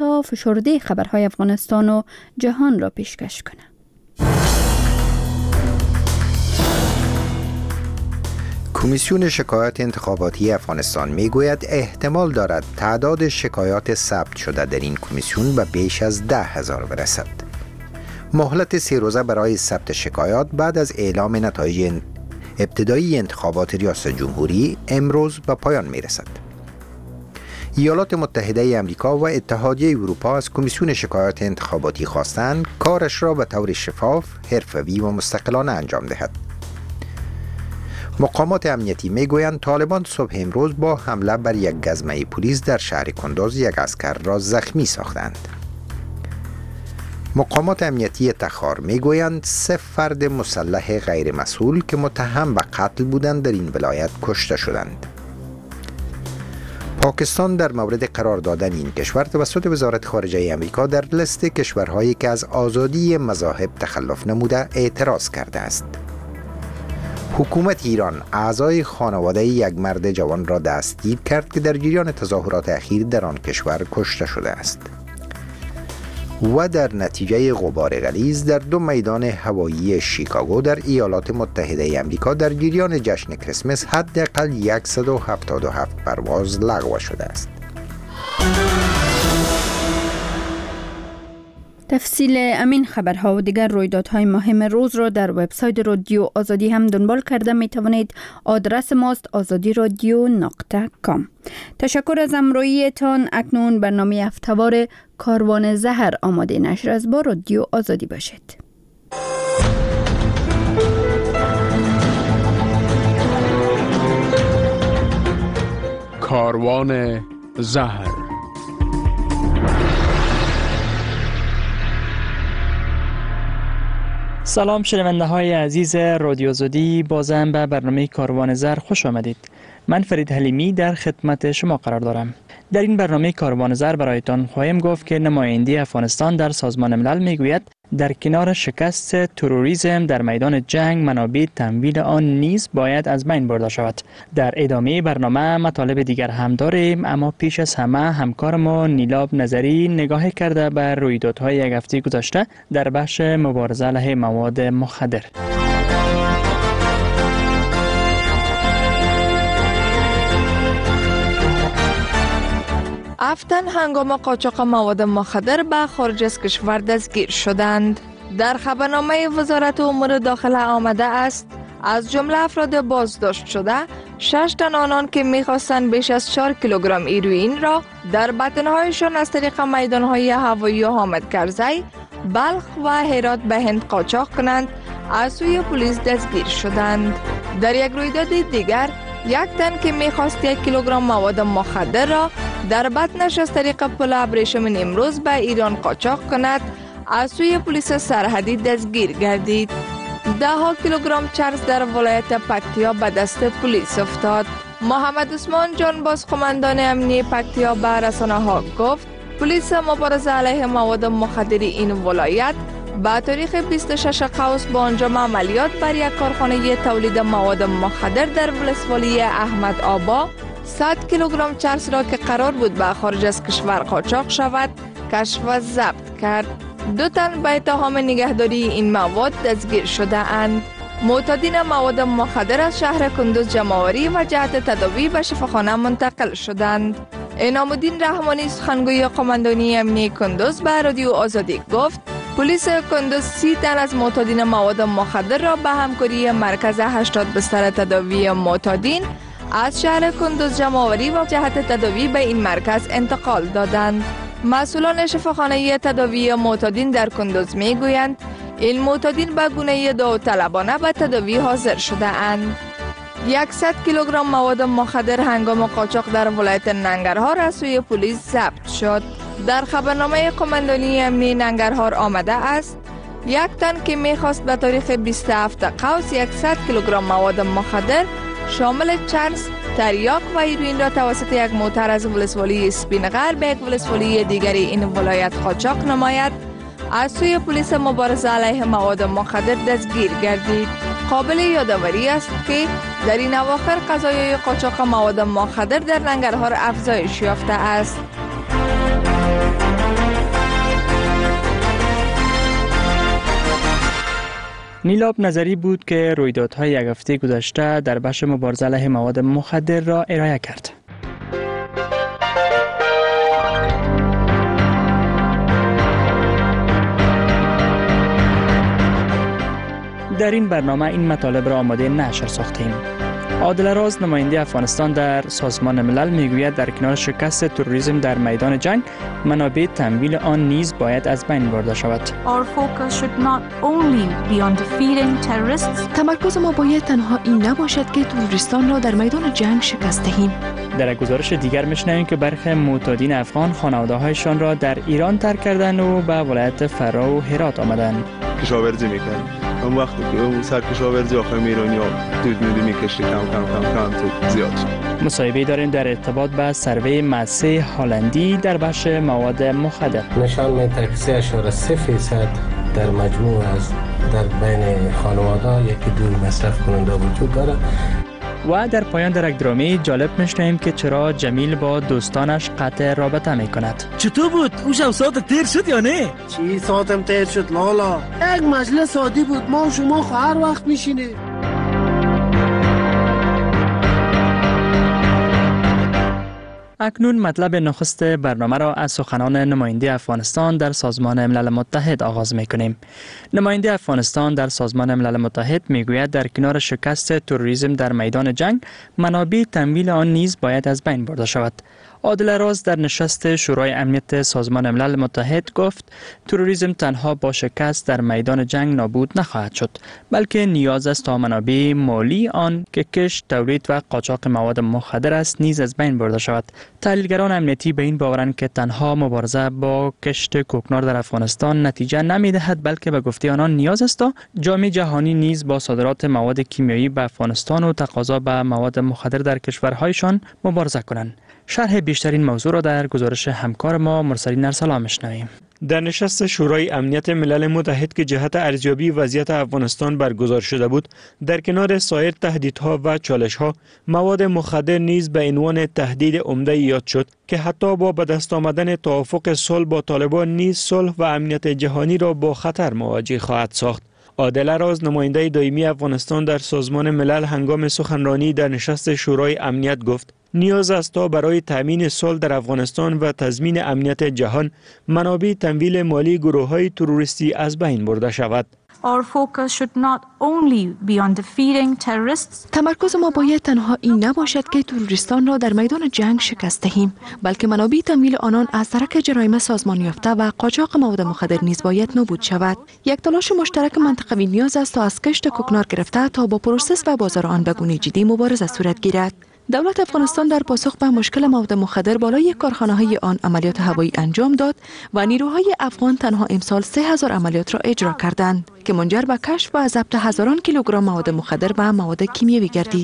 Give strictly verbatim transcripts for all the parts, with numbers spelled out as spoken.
تا فشرده خبرهای افغانستان و جهان را پیشکش کنه. کمیسیون شکایات انتخاباتی افغانستان میگوید احتمال دارد تعداد شکایات ثبت شده در این کمیسیون به بیش از ده هزار برسد. مهلت سه روزه برای ثبت شکایات بعد از اعلام نتایج ابتدایی انتخابات ریاست جمهوری امروز به پایان میرسد. ایالات متحده امریکا و اتحادیه اروپا از کمیسیون شکایات انتخاباتی خواستند کارش را به طور شفاف، حرفه‌ای و مستقلانه انجام دهد. مقامات امنیتی میگویند طالبان صبح امروز با حمله بر یک گزمه پلیس در شهر کندوز یک عسکر را زخمی ساختند. مقامات امنیتی تخار میگویند سه فرد مسلح غیر مسئول که متهم به قتل بودند در این ولایت کشته شدند. پاکستان در مورد قرار دادن این کشور توسط وزارت خارجه امریکا در لیست کشورهایی که از آزادی مذاهب تخلف نموده اعتراض کرده است. حکومت ایران اعضای خانواده یک مرد جوان را دستگیر کرد که در جریان تظاهرات اخیر در آن کشور کشته شده است. و در نتیجه غبار غلیظ در دو میدان هوایی شیکاگو در ایالات متحده امریکا در جریان جشن کریسمس حداقل صد و هفتاد و هفت پرواز لغو شده است. تفصیل امین خبرها و دیگر رویدادهای مهم روز را در وبسایت رادیو آزادی هم دنبال کرده می توانید. آدرس ماست آزادی رادیو نقطه کام. تشکر از همراهیتان. اکنون برنامه هفته‌وار کاروان زهر آماده نشر از با رادیو آزادی باشد. کاروان زهر. سلام شنونده های عزیز رادیو آزادی، بازم به برنامه کاروان زهر خوش آمدید. من فرید حلیمی در خدمت شما قرار دارم. در این برنامه کاروان زهر برایتان خواهیم گفت که نماینده افغانستان در سازمان ملل میگوید در کنار شکست تروریسم در میدان جنگ منابع تمویل آن نیز باید از بین برده شود. در ادامه برنامه مطالب دیگر هم داریم، اما پیش از همه همکار ما نیلاب نظری نگاه کرده بر رویدادهای یک هفته گذشته در بخش مبارزه علیه مواد مخدر. افتن هنگام قاچاق مواد مخدر به خارج از کشور دستگیر شدند. در خبرنامه وزارت امور داخله آمده است از جمله افراد بازداشت شده شش تن آنان که می‌خواستند بیش از چهار کیلوگرم هیروئین را در بدنهایشان از طریق میدانهای هوایی حامد کرزی، بلخ و هرات به هند قاچاق کنند از سوی پلیس دستگیر شدند. در یک رویداد دیگر یک تن که می‌خواست یک کیلوگرم مواد مخدر را در بدنش از طریق پل ابریشم نیمروز به ایران قاچاق کند از سوی پلیس سرحدی دستگیر گردید. ده ها کیلوگرم چرس در ولایت پکتیا به دست پلیس افتاد. محمد عثمان جانباز قماندان امنیتی پکتیا به رسانه ها گفت پلیس مبارزه علیه مواد مخدر این ولایت با تاریخ بیست و شش قوس با انجام عملیات بر یک کارخانه تولید مواد مخدر در ولسوالی احمد آبا صد کیلوگرم چرس را که قرار بود به خارج از کشور قاچاق شود کشف و ضبط کرد. دو تن به اتهام نگهداری این مواد دستگیر شده اند. معتادین مواد مخدر از شهر کندوز جمع‌آوری و جهت تداوی به شفاخانه منتقل شدند. انعام الدین رحمانی سخنگوی قماندانی امنیتی کندوز به رادیو آزادی گفت پلیس کندوز سی تن از معتادین مواد مخدر را به همکاری مرکز هشتاد بستر تداوی معتادین از شهر کندوز جمع‌آوری و جهت تداوی به این مرکز انتقال دادند. مسئولان شفاخانه تداوی معتادین در کندوز می گویند این معتادین به گونه داوطلبانه به تداوی حاضر شده اند. صد کیلوگرم مواد مخدر هنگام قاچاق در ولایت ننگرهار از سوی پلیس ضبط شد. در خبرنامه قماندانی امنیتی ننگرهار آمده است یک تن که میخواست به تاریخ بیست و هفت قوس صد کیلوگرم مواد مخدر شامل چرس، تریاک و هیروئین را توسط یک موتر از ولسوالی سپینغر به یک ولسوالی دیگری این ولایت قاچاق نماید از سوی پلیس مبارزه علیه مواد مخدر دستگیر گردید. قابل یادآوری است که در این اواخر قضایای قاچاق مواد مخدر در ننگرهار افزایش یافته است. نیلاب نظری بود که رویدادهای یک هفته گذشته در بخش مبارزه علیه مواد مخدر را ارائه کرد. در این برنامه این مطالب را آماده نشر ساختیم. عادل راز نماینده افغانستان در سازمان ملل میگوید در کنار شکست تروریسم در میدان جنگ، منابع تمویل آن نیز باید از بین برده شود. تمرکز ما باید تنها این نباشد که تروریستان را در میدان جنگ شکست دهیم. در گزارش دیگر میشنویم که برخی معتادین افغان خانواده‌هایشان را در ایران ترک کردند و به ولایت فرا و هرات آمدند. کشاورزی میکنن. اون وقتی که اون سر کشاورزی آخر میرانی ها دود میدی میکشی کم کم کم کم تو زیاد شد. مصاحبه داریم در ارتباط به سروی مدرسه هالندی در بخش مواد مخدر. نشان میده که سه اشاره سه فیصد در مجموع از در بین خانواده یکی دو مصرف کننده وجود داره. و در پایان در یک درامه جالب میشنویم که چرا جمیل با دوستانش قطع رابطه میکند. چطور بود؟ او شب ساعت تیر شد یا نه؟ چی ساعتم تیر شد لالا؟ یک مجلس عادی بود، ما و شما خو هر وقت میشینیم. اکنون مطلب نخست برنامه را از سخنان نماینده افغانستان در سازمان ملل متحد آغاز می‌کنیم. نماینده افغانستان در سازمان ملل متحد میگوید در کنار شکست تروریسم در میدان جنگ، منابع تمویل آن نیز باید از بین برده شود. عادل راز در نشست شورای امنیت سازمان ملل متحد گفت تروریسم تنها با شکست در میدان جنگ نابود نخواهد شد، بلکه نیاز است تا منابع مالی آن که کشت، تولید و قاچاق مواد مخدر است نیز از بین برده شود. تحلیلگران امنیتی به این باورند که تنها مبارزه با کشت کوکنار در افغانستان نتیجه نمی‌دهد، بلکه به گفته آنان نیاز است تا جامعه جهانی نیز با صادرات مواد کیمیایی به افغانستان و تقاضا به مواد مخدر در کشورهایشان مبارزه کنند. شرح بیشتر این موضوع را در گزارش همکار ما مرسلین ارسلان میشنویم. در نشست شورای امنیت ملل متحد که جهت ارزیابی وضعیت افغانستان برگزار شده بود، در کنار سایر تهدیدها و چالش‌ها، مواد مخدر نیز به عنوان تهدید عمده یاد شد که حتی با به دست آمدن توافق صلح با طالبان نیز صلح و امنیت جهانی را با خطر مواجه خواهد ساخت. عادل راز نماینده دائمی افغانستان در سازمان ملل هنگام سخنرانی در نشست شورای امنیت گفت نیاز است تا برای تامین صلح در افغانستان و تضمین امنیت جهان منابع تمویل مالی گروه‌های تروریستی از بین برده شود. تمرکز ما باید تنها این نباشد که تروریستان را در میدان جنگ شکست دهیم، بلکه منابع تمویل آنان از ترک جرایم سازمان یافته و قاچاق مواد مخدر نیز باید نابود شود. یک تلاش مشترک منطقوی نیاز است تا از کشت کوکنار گرفته تا با پروسس و بازار آن به گونه جدی مبارزه صورت گیرد. دولت افغانستان در پاسخ به مشکل مواد مخدر بالای کارخانه‌های آن عملیات هوایی انجام داد و نیروهای افغان تنها امسال سه هزار عملیات را اجرا کردند که منجر به کشف و ضبط هزاران کیلوگرم مواد مخدر و مواد کیمیایی گردید.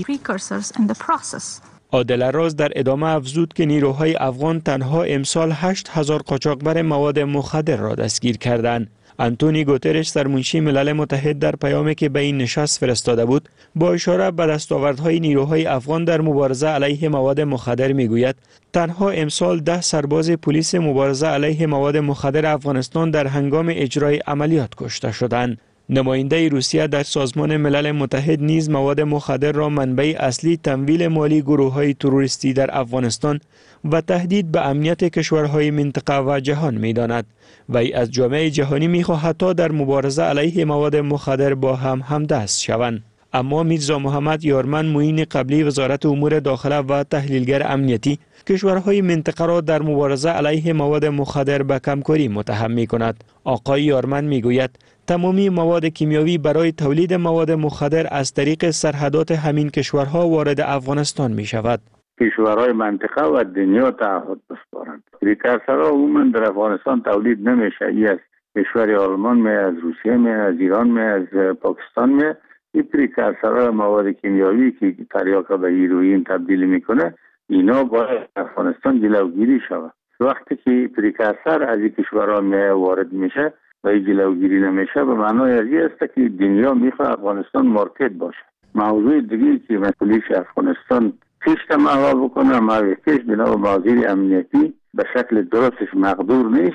عادل راز در ادامه افزود که نیروهای افغان تنها امسال هشت هزار قاچاقبر مواد مخدر را دستگیر کردند. آنتونی گوترش سرمنشی ملل متحد در پیامی که به این نشست فرستاده بود با اشاره به دستاوردهای نیروهای افغان در مبارزه علیه مواد مخدر میگوید تنها امسال ده سرباز پلیس مبارزه علیه مواد مخدر افغانستان در هنگام اجرای عملیات کشته شدند. نماینده روسیه در سازمان ملل متحد نیز مواد مخدر را منبع اصلی تمویل مالی گروه‌های تروریستی در افغانستان و تهدید به امنیت کشورهای منطقه و جهان می‌داند. وی از جامعه جهانی می‌خواهد تا در مبارزه علیه مواد مخدر با هم همدست شوند. اما میرزا محمد یارمن معین قبلی وزارت امور داخله و تحلیلگر امنیتی کشورهای منطقه را در مبارزه علیه مواد مخدر به کمکاری متهم می‌کند. آقای یارمن می‌گوید تمامی مواد کیمیایی برای تولید مواد مخدر از طریق سرحدات همین کشورها وارد افغانستان می شود. کشورهای منطقه و دنیا تعهد بسپارند. پریکورسورها عموما در افغانستان تولید نمیشه. ای از کشور آلمان می، از روسیه می، از ایران می، از پاکستان می. این پریکورسورها مواد کیمیایی که تریاک به هیروئین تبدیل میکنه، اینا باید افغانستان جلوگیری شود. وقتی که پریکورسور از این کشورها می وارد میشه و این جلوگیری نمیشه، به معنای از این است که دنیا میخواد افغانستان مارکت باشه. موضوع دیگه که مسئولیت افغانستان کشت محوا بکنه، موضوع کشت بنا به موضوع امنیتی به شکل درستش مقدور نیست.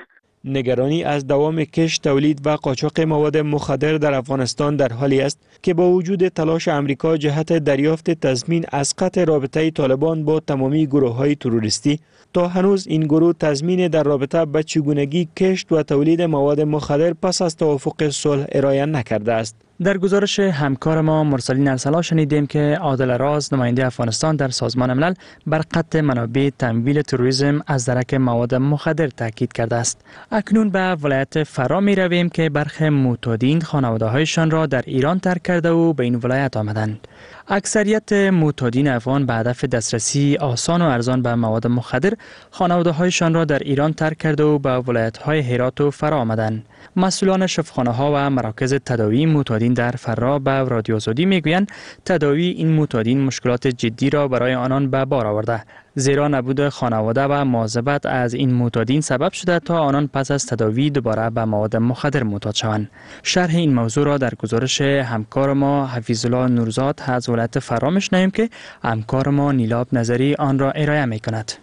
نگرانی از دوام کشت، تولید و قاچاق مواد مخدر در افغانستان در حالی است که با وجود تلاش امریکا جهت دریافت تضمین از قطع رابطه طالبان با تمامی گروه‌های تروریستی، تا هنوز این گروه تضمین در رابطه به چگونگی کشت و تولید مواد مخدر پس از توافق صلح ارائه نکرده است. در گزارش همکار ما مرسلین ارسلا شنیدیم که عادل راز، نماینده افغانستان در سازمان ملل، بر قطع منابع تمویل تروریسم از درک مواد مخدر تاکید کرده است. اکنون به ولایت فرا می رویم که برخی معتادین خانواده‌هایشان را در ایران ترک کرده و به این ولایت آمدند. اکثریت معتادین افغان به هدف دسترسی آسان و ارزان به مواد مخدر خانواده‌هایشان را در ایران ترک کرده و به ولایت‌های هرات و فرا آمدند. مسئولان شفاخانه‌ها و مراکز تداوی معتادین در فرا به رادیو آزادی میگویند تداوی این معتادین مشکلات جدی را برای آنان به بار آورده، زیرا نبود خانواده و مواظبت از این معتادین سبب شده تا آنان پس از تداوی دوباره به مواد مخدر معتاد شوند. شرح این موضوع را در گزارش همکار ما حفیظ الله نورزاد از ولایت فرا میشنویم که همکار ما نیلاب نظری آن را ارائه میکند.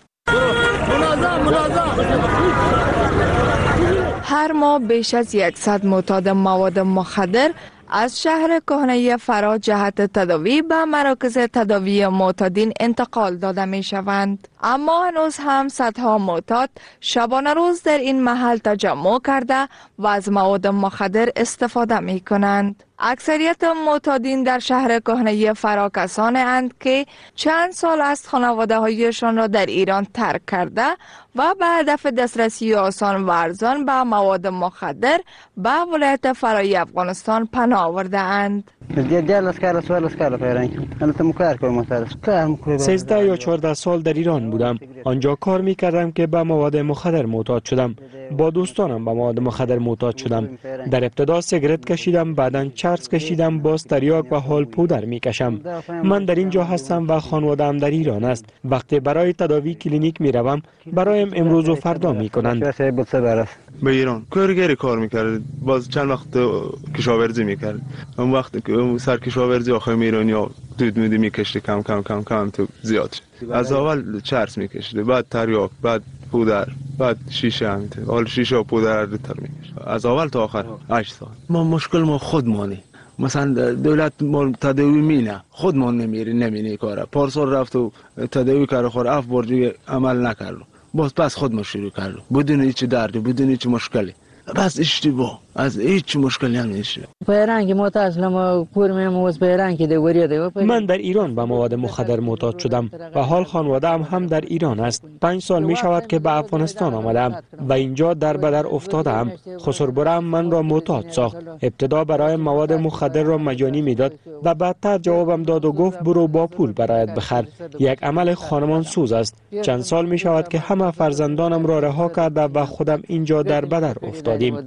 هر ماه بیش از صد معتاد مواد مخدر از شهر کهنه فرا جهت تداوی به مراکز تداوی معتادین انتقال داده می شوند. اما هنوز هم صدها معتاد شبانه روز در این محل تجمع کرده و از مواد مخدر استفاده می کنند. اکثریت معتادین در شهر کهنه فرا کسانی اند که چند سال است خانواده هایشان را در ایران ترک کرده و به هدف دسترسی آسان و ارزان به مواد مخدر به ولایت فرای افغانستان پناه آورده اند. سیزده یا چهارده سال در ایران بودم. آنجا کار می کردم که به مواد مخدر معتاد شدم. با دوستانم به مواد مخدر معتاد شدم. در ابتدا سیگرت کشیدم، بعداً چرس کشیدم، باز تریاک و حال پودر می کشم. من در اینجا هستم و خانواده‌ام در ایران است. وقتی برای تداوی کلینیک می روم، برایم امروز و فردا می کنند. به ایران کارگری کار میکرد، باز چند وقت کشاورزی میکرد. اون وقت که سر کشاورزی آخه ایرانی ها دود میدی میکشته کم کم کم کم تو زیاد شد. از اول چرس میکشده، بعد تریاک، بعد پودر، بعد شیشه همینطور. حال شیشه و پودر تر میکشه از اول تا آخر هشت سال. ما مشکل ما خودمانی، مثلا دولت ما تداوی مینه، خودمان نمیری نمینه کاره. پارسال رفت و تداوی کار خور اف بردی عمل نکرد، باز پس خود ما شروع کردم بدون هیچ دردی، بدون هیچ مشکلی، بس اشتباه از هیچ مشکلی هم نیست. من در ایران به مواد مخدر معتاد شدم و حال خانواده‌ام هم در ایران است. پنج سال می شود که به افغانستان آمدم و اینجا در بدر افتادم. خسربرم من را معتاد ساخت. ابتدا برای مواد مخدر را مجانی میداد و بعدتر جوابم داد و گفت برو با پول برایت بخر. یک عمل خانمان سوز است. چند سال می شود که همه فرزندانم را رها کرده و خودم اینجا در بدر افتادیم.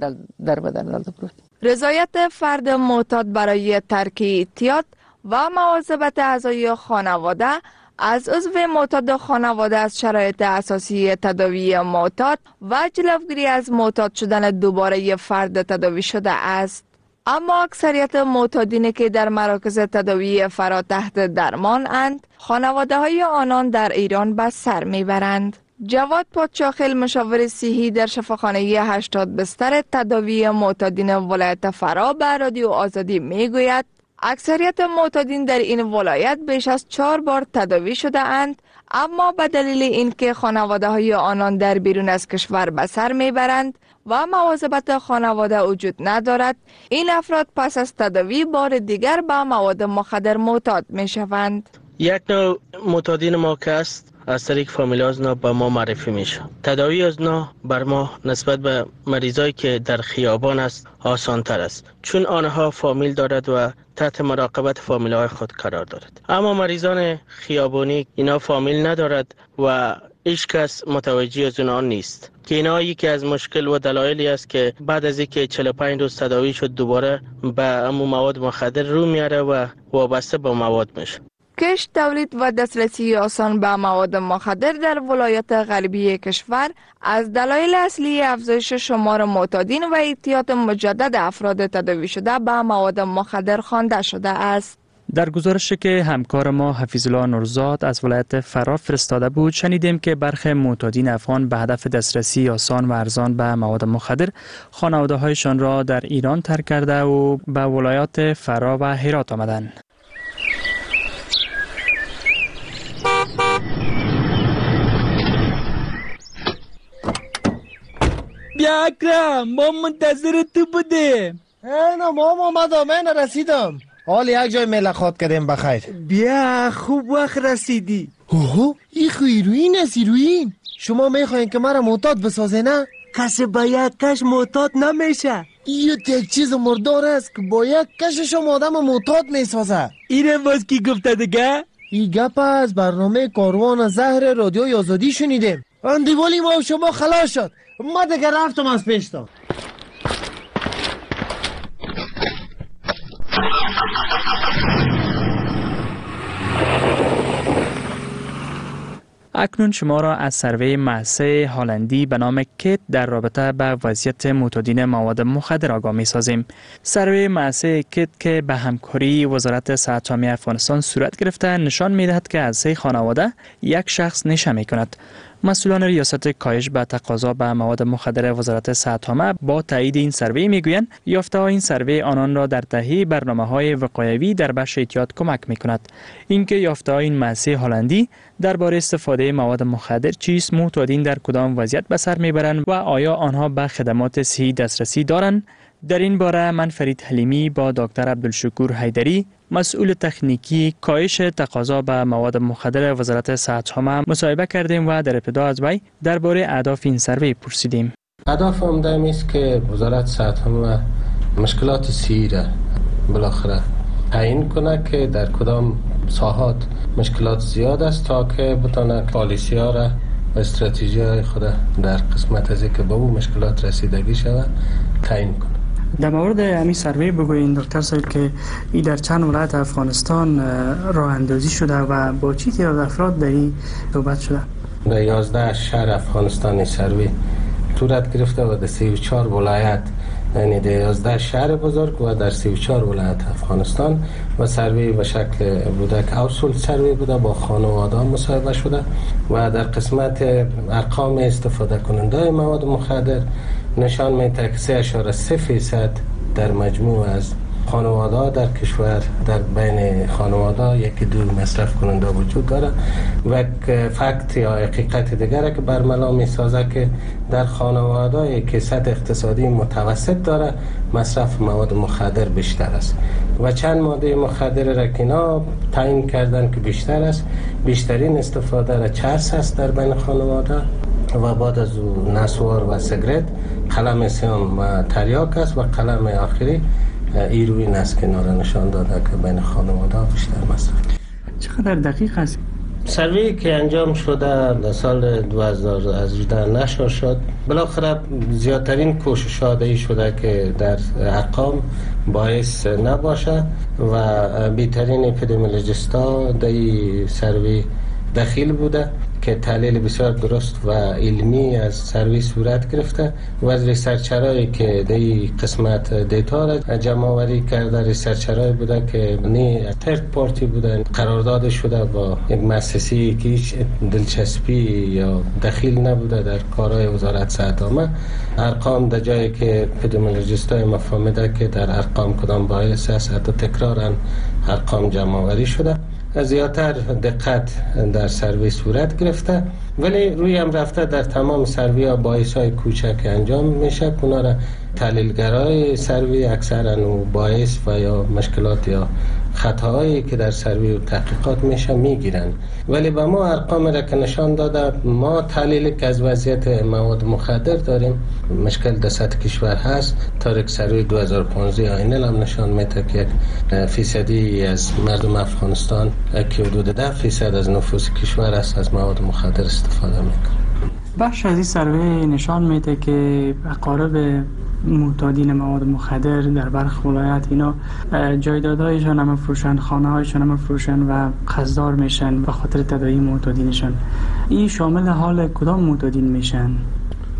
رضایت فرد معتاد برای ترک اعتیاد و مواظبت اعضای خانواده از عضو معتاد خانواده از شرایط اساسی تداوی معتاد و جلوگیری از معتاد شدن دوباره فرد تداوی شده است. اما اکثریت معتادینی که در مراکز تداوی فرا تحت درمان اند، خانواده های آنان در ایران به سر میبرند. جواد پادشاخیل، مشاور صحی در شفاخانه هشتاد بستر تداوی معتادین ولایت فرا، به رادیو آزادی میگوید اکثریت معتادین در این ولایت بیش از چهار بار تداوی شده اند، اما به دلیل اینکه خانواده های آنان در بیرون از کشور به سر میبرند و مواظبت خانواده وجود ندارد، این افراد پس از تداوی بار دیگر به مواد مخدر معتاد می شوند. یک نوع معتادین ما که است از طریق فامیل از نا به ما معرفی میشه. تداوی از نا بر ما نسبت به مریضایی که در خیابان است آسان تر است، چون آنها فامیل دارد و تحت مراقبت فامیل های خود قرار دارد. اما مریضان خیابانی اینا فامیل ندارد و هیچ کس متوجه از آن نیست، که اینا یکی از مشکل و دلایلی است که بعد از اینکه چهل و پنج روز تداوی شد دوباره به امو مواد مخدر رو میاره و وابسته به مواد میشه. کشت، تولید و دسترسی آسان به مواد مخدر در ولایت غربی کشور از دلایل اصلی افزایش شمار معتادین و اعتیاد مجدد افراد تداوی شده به مواد مخدر خوانده شده است. در گزارشی که همکار ما حفیظ الله نورزاد از ولایت فرا فرستاده بود شنیدیم که برخی معتادین افغان به هدف دسترسی آسان و ارزان به مواد مخدر خانواده هایشان را در ایران ترک کرده و به ولایات فرا و هرات آمدند. بیا اکرم، ما منتظر تو بودیم. اینا مام آمدم، من رسیدم. حال یک جای ملاقات کردیم بخیر. بیا خوب وقت رسیدی. اوه این خو ایروین است. ایروین شما میخواین که مرا معتاد بسازه نه؟ کسی با یک کش معتاد نمیشه. این یک چیز مردار است که با یک کشش هم آدم معتاد میسازه. اینه باز کی گفته دیگه؟ این گپ از برنامه کاروان زهر رادیوی آزادی شنیدیم. اندیوالی ما و شما خلاص شد. ما دیگه رفتم از پیشتم. اکنون شما را از سروی مؤسسه هلندی به نام کیت در رابطه به وضعیت معتادین مواد مخدر آگاه می سازیم. سروی مؤسسه کیت که به همکاری وزارت صحت عامه افغانستان صورت گرفته نشان می دهد که از سه خانواده یک شخص نشه می کند. مسئولان ریاست کاهش به تقاضا به مواد مخدر وزارت صحت عامه با تایید این سروی میگویند یافته های این سروی آنان را در تهیه برنامه‌های وقایوی در بخش احتیاط کمک میکند. اینکه یافته های این مؤسسه هلندی درباره استفاده مواد مخدر چیست، معتادین در کدام وضعیت به سر میبرند و آیا آنها به خدمات صحی دسترسی دارند، در این باره من فرید حلیمی با دکتر عبدالشکور حیدری مسئول تکنیکی کاهش تقاضا به مواد مخدر وزارت صحت عامه مصاحبه کردیم و در ابتدا از وی درباره اهداف این سروی پرسیدیم. هدف عمده است که وزارت صحت عامه مشکلات صحی را بالاخره تعیین کنه که در کدام ساحات مشکلات زیاد است تا که بتونه پالیسی ها را و استراتژی های خود در قسمت از که به اون مشکلات رسیدگی شود تعیین کنه. در مورد همین سروی بگویید دکتر صاحب که این در چند ولایت افغانستان راه اندازی شده و با چی تعداد افراد در این صحبت شده؟ در یازده شهر افغانستان سروی صورت گرفته و در سی و چهار ولایت، یعنی در یازده شهر بزرگ و در سی و چهار ولایت افغانستان و سروی به شکل بوده که اوصول سروی بوده با خانواده مصاحبه شده و در قسمت ارقام استفاده کننده مواد مخدر نشان میده که سه اشاره سه فیصد در مجموع از خانواده در کشور در بین خانواده یکی دو مصرف کننده وجود داره و فکت یا حقیقت دیگره که برملا می سازه که در خانواده که سطح اقتصادی متوسط داره مصرف مواد مخدر بیشتر است و چند ماده مخدر را که اینا تعیین کردن که بیشتر است. بیشترین استفاده را چرس است در بین خانواده و بعد از نسوار و سیگرت، قلم سیام و تریاک است و قلم آخری ایروین است که نارا نشان داده که بین خانواده بیشتر مصرف. چقدر دقیق است؟ سروی که انجام شده در سال دو هزار و هجده نشر شد، بالاخره زیادترین کوشش ها شده که در ارقام باعث نباشه و بیترین اپیدمیولوژیست ها در سروی دخیل بوده که تحلیل بسیار درست و علمی از سروی صورت گرفته و از ریسرچرهایی که در قسمت دیتا را جمع آوری کرده ریسرچرهایی بوده که نی ترد پارتی بودن قرارداد شده با یک مؤسسه‌ای که هیچ دلچسپی یا دخیل نبوده در کارهای وزارت صحت عامه. ارقام در جایی که اپیدمیولوژیست‌های مفهومیده که در ارقام کدام باعث است حتی تکرارا ارقام جمع آوری شده. زیادتر دقت در سروی صورت گرفته ولی روی هم رفته در تمام سروی ها باعث های کوچک انجام میشه. اونا را تحلیلگرای سروی اکثرا و باعث و یا مشکلات یا خطاهایی که در سروی و تحقیقات میشه میگیرن ولی به ما ارقام را که نشان داده ما تحلیل که از وضعیت مواد مخدر داریم مشکل در سطح کشور هست. تاریخ سروی دو هزار و پانزده آینل هم نشان میده که فیصدی از مردم افغانستان که حدود ده فیصد از نفوس کشور است از مواد مخدر استفاده میکنه. بخش از این سروی نشان میده که اقارب معتادین مواد مخدر در برخی ولایت اینا جایدادهایشان هم فروشن، خانه هایشان هم فروشن و قصدار میشن به خاطر تداوی معتادینشان. این شامل حال کدام معتادین میشن؟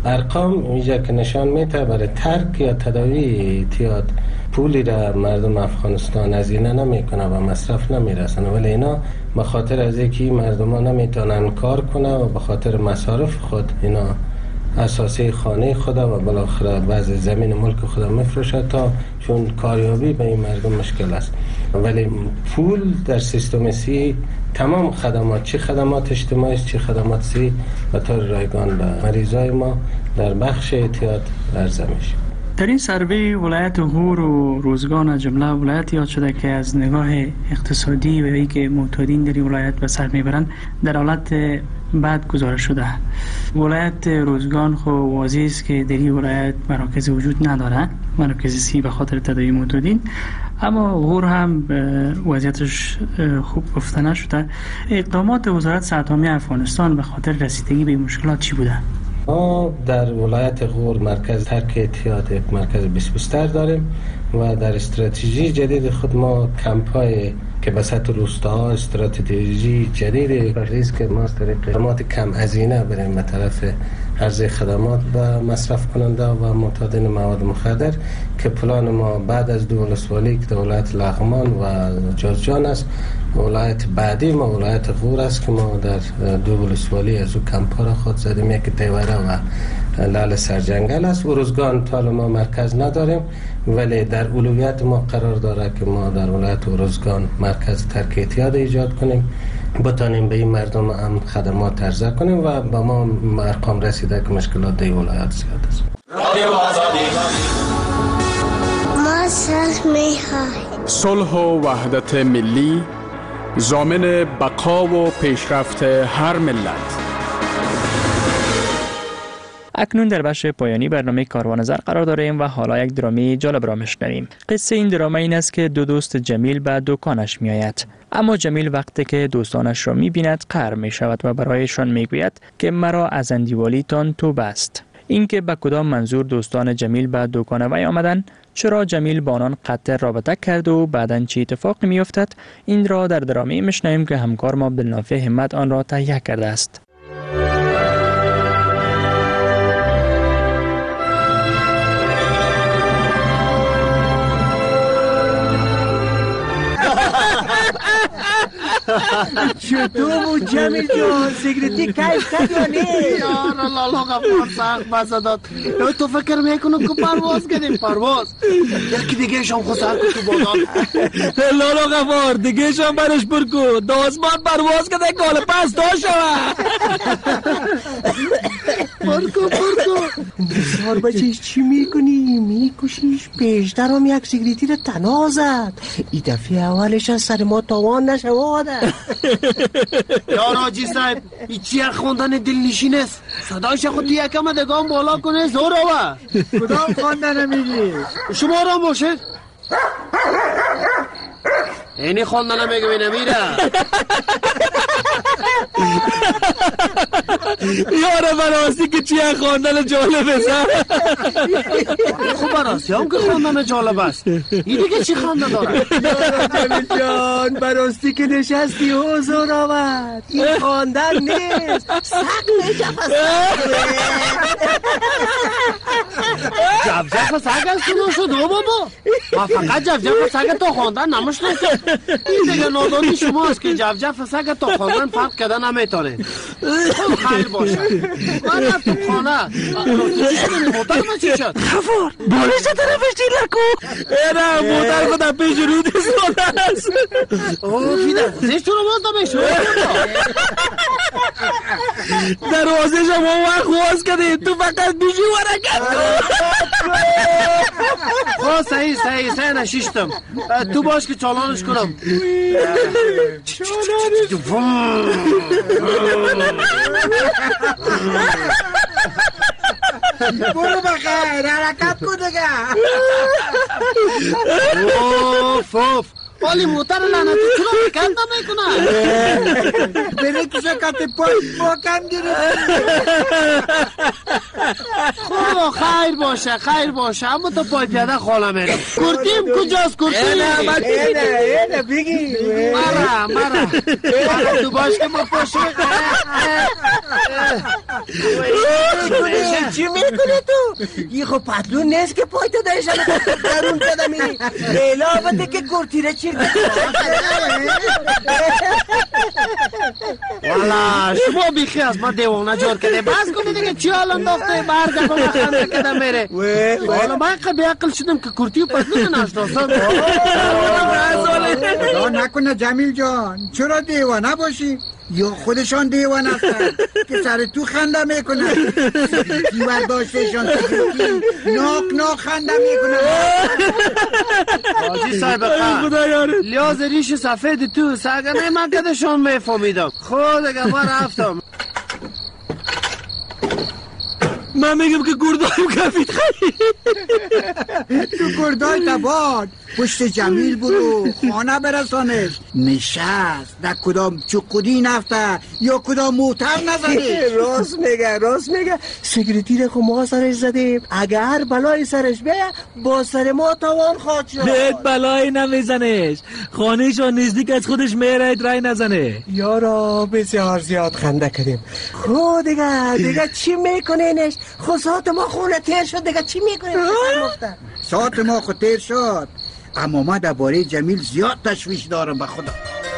ارقام اینجا که نشان میده برای ترک یا تداوی اعتیاد پولی را مردم افغانستان هزینه نمیکنه و مصرف نمیرسن، ولی اینا به خاطر از اینکه مردم ها نمیتونن کار کنه و به خاطر مصارف خود اینا اساسی خانه خود و بالاخره بعض زمین ملک خود میفروشه تا چون کاریابی به این مردم مشکل است. ولی پول در سیستم سی تمام خدمات، چه خدمات اجتماعی چه خدمات سی به طور رایگان به مریضای ما در بخش اعتیاد عرضه میشه. در این سروی ولایت غور و روزگان از جمله ولایت یاد شده که از نگاه اقتصادی و ای که معتادین در این ولایت به سر میبرند در حالت بد گزارش شده. ولایت روزگان خو واضح است که در این ولایت مراکز وجود نداره، مراکز سی به خاطر تداوی معتادین، اما غور هم وضعیتش خوب گفته نشده. اقدامات وزارت صحت عامه افغانستان به خاطر رسیدگی به مشکلات چی بوده؟ ما در ولایت غور مرکز ترک اعتیاد یک مرکز بیست بستر داریم و در استراتژی جدید خود ما کمپای که به سطح روستاها استراتژی جدید پردیز که ما از طریق خدمات کم هزینه بریم به طرف عرضه خدمات به مصرف کننده و معتادین مواد مخدر که پلان ما بعد از دو ولسوالی که ولایت لغمان و جوزجان است، ولایت بعدی ما ولایت غور است که ما در دو ولسوالی از او کمپا را خود زدیم، یک دیوره و لال سرجنگل است. ارزگان تا ما مرکز نداریم ولی در اولویت ما قرار داره که ما در ولایت ارزگان مرکز ترک اعتیاد ایجاد کنیم، بتانیم به این مردم هم خدمات عرضه کنیم و با ما ارقام رسیده که مشکلات در ولایت زیاد است. ما صلح می‌خواهیم. صلح و وحدت ملی ضامن بقا و پیشرفت هر ملت. اکنون در بخش پایانی برنامه کاروان زر قرار داریم و حالا یک درامی جالب را میشنویم. قصه این دراما این است که دو دوست جمیل به دکانش می آید. اما جمیل وقتی که دوستانش را می بیند قهر می شود و برایشان می گوید که مرا از اندیوالیتان توبه است. اینکه به کدام منظور دوستان جمیل به دکان وی آمدند، چرا جمیل با آنان قطع رابطه کرد و بعداً چه اتفاقی می افتد، این را در درامی میشنویم که همکار ما عبدالنافع همت آن را تهیه کرده است. چطور بود جمیل جان؟ سیگریتی کیف کرد یا نه؟ یار لالا غفار سخت بسه داد. تو فکر میکنم که پرواز کردیم پرواز یکی دیگه شام خود سر کن تو بادان. لالا غفار دیگه شام برش پر کن داسمان پرواز کرده کال پس دا شوه. پر کن پر کن بسیار بچهش چی میکنی؟ میکشیش پیشتر هم یک سیگریتی رو تنها زد. ای دفعه اولش از سر ما تاوان نشواده. یار آجی صاحب ای چی خوندن دل نشین است؟ صدایش خود یکم دگام بالا کنه زور آوه. کدام خوندن میگی؟ شما را باشه اینی خوندن میگه بینه میره. یاره براستی که چی خوندن جالب است. خب براستی هم که خوندن جالب است. این دیگه چی خونده داره؟ جمیل جان براستی که نشستی حضور آمد. این خوندن نیست سقل جفت جف جف سگ است تو شد او بابا. ما فقط جف جف سگ تو خوندن نمشنستم. این دیگه نادانی شما است که جف جف سگ تو خوندن فرق کده نمیتونه. خب خیلی باشه من رفتم خانه. چی شده موتر ما چی شد؟ غفار بالش طرفش دیلر کو. ایره موتر خود پیش رو دیستانه است. اوه فیدر خوزش تو رو باز نمیشون. دروازه شما وقت خواست کده تو فقط بیشی ورکت کن. خواه صحیح صحیح صحیح نشیشتم. تو باش که چالانش کنم. برو بخیر حرکت کن دیگه. اوف اوف حالی موتر لعنتی چرا حرکت نمیکنه؟ بره که شکت پای با کم گرفت. خب خیر باشه خیر باشه، اما تو پای پیاده خاله میرم. کرتیم کجاست کرتیم؟ اینه اینه اینه بگی مرا مرا مرا تو باش که ما پاشو. چی میکنی تو؟ یه خب پتلون نیست که پای تو دایشن درون کدمی لیلا بده که کرتیره چیر والا شما بیخی از ما دیوانه جور کده بس کنی دیگه چی حال انداخته برگه با خنده کده میره. والا من قبی عقل شدم که کرتی و پتلون نشناسم. خدا نکنه جمیل جان چرا دیوانه باشی؟ یا خودشان دیوانه هستن که سر تو خنده میکنن. سکرتی برداشتشان سکرتی ناک ناک خنده میکنن. حاجی صاحب خواهر لیاز ریش سفید تو سگنه من کدشان میفهمیدم. خود اگه ما رفتم من میگم که گردایم کفید خیلی. تو گردای تباد پشت جمیل برو خانه برسانش. نشست در کدام چقودی نفته یا کدام موتر نزده. راست میگه راست میگه. سکرتی رو ما سرش زدیم، اگر بلای سرش بیه با سر ما تاوان خواهد شد. بهت بلای نمیزنش، خانهشان نزدیک از خودش میره رای نزنه. یارا بسیار زیاد خنده کردیم. خود دیگه دیگه چی میکنینش؟ خود ساعت ما خونه تیر شد دیگه چی میکنین؟ ساعت ما خود تیر شد، اما ما درباره جمیل زیاد تشویش دارم به خدا.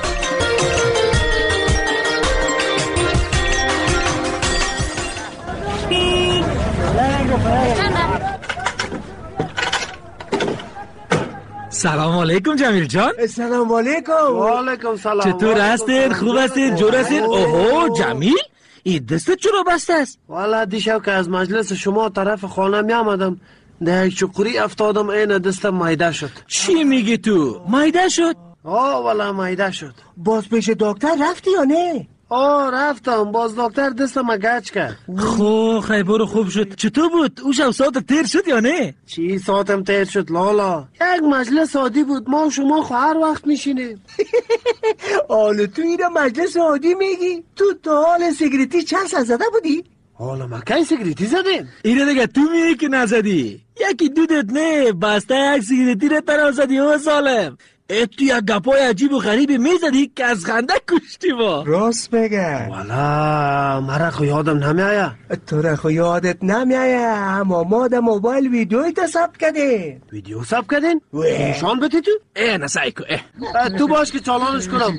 سلام علیکم جمیل جان. سلام علیکم. و علیکم سلام. چطور هستین؟ خوب هستین؟ جور هستین؟ اوهو جمیل این دستت چرا بسته است؟ والا دیشب که از مجلس شما طرف خانه می آمدم در یک چقوری افتادم این دستم مایده شد. چی میگی تو؟ مایده شد؟ آه والا مایده شد. باز پیش دکتر رفتی یا نه؟ آه رفتم، باز دکتر دستم گچ کرد. خو خیبر خوب شد. چطور بود؟ او شب ساعت تیر شد یا نه؟ چی ساعتم تیر شد لالا؟ یک مجلس عادی بود، ما و شما خو هر وقت میشینیم. حالا تو اینو مجلس عادی میگی؟ تو تا حال سیگریتی چند سال زده بودی؟ حالا ما کی سیگریتی زدیم؟ اینه دیگه تو میگی که نزدی. یکی دودت نه بسته یک سیگریتی رو تنها زدی او سالم. ای تو یک گپای عجیب و غریبی میزدی که از خنده کشتی با. راست بگه. والا مرا خو یادم نمیایه. تو را خو یادت نمیایه، اما ما در موبایل ویدیوی تا ثبت کردیم. ویدیو ثبت کردین؟ نشان بدی تو؟ اه نسایی کو اه تو باش که چالانش کنم.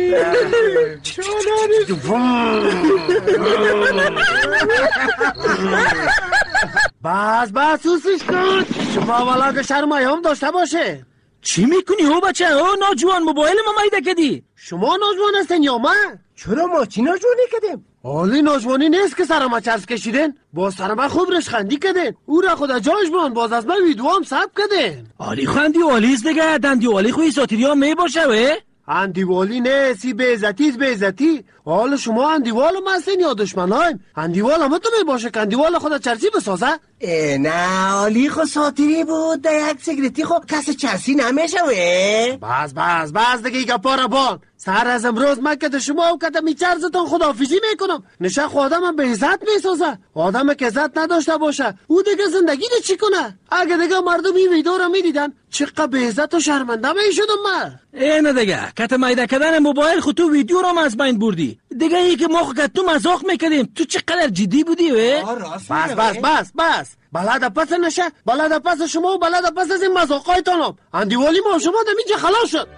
بس بس سوسش کن. شما والا که شرم هم داشته باشه. چی میکنی او بچه؟ او ناجوان موبایل ما مایده کدی. شما ناجوان هستین یا من؟ چرا ما چی ناجوانی کدیم؟ حالی ناجوانی نیست که سر ما چرس کشیدین. باز سر ما خوب رشخندی کدین. او را خدا جاش بان باز از من ویدیو هم ثبت کدین. حالی خندی والیست دیگه. دندی والی خوی ساتیری هم می باشه وی؟ اندیوالی نه سی به عزتی به عزتی. حالا شما اندیوال هم هستین یا دشمن هایم؟ اندیوال هم تو می باشه که اندیوال خدا چرسی بسازه؟ نه حالی خو ساتیری بود در یک سیگریتی خو کس چرسی نمیشه وی. بس بس بس دیگه ایگا پارا بان. سر از امروز من که شما و که می چرزتون خداحافظی میکنم. نشه خود آدم هم به عزت میسازه. آدم که عزت نداشته باشه او دیگه زندگی ده چی کنه؟ اگه دیگه مردم این ویدیو رو میدیدن چقدر به عزت و شرمنده میشدم من. اینه دیگه کت مایده کردن موبایل خود تو ویدیو رو از بین بردی. دیگه ای که ما خود تو مزاق میکردیم تو چقدر جدی بودی وی؟ بس بس بس بس بلد پس نشه بلد پس شما و بلد پس از این مزاقایتانم. اندیوالی ما شما دمیجه خلاص شد.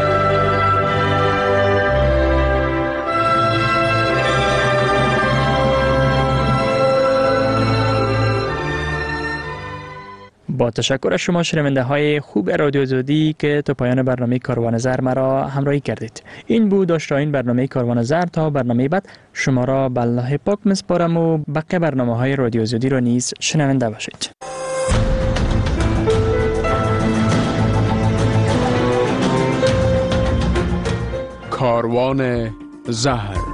با تشکر از شما شنونده های خوب رادیو زودی که تا پایان برنامه کاروان زر مرا همراهی کردید. این بود آشنایین برنامه کاروان زر. تا برنامه بعد شما را به الله پاک میسپارم و بقیه برنامه های رادیو زودی را نیز شنونده باشید. کاروان زهر.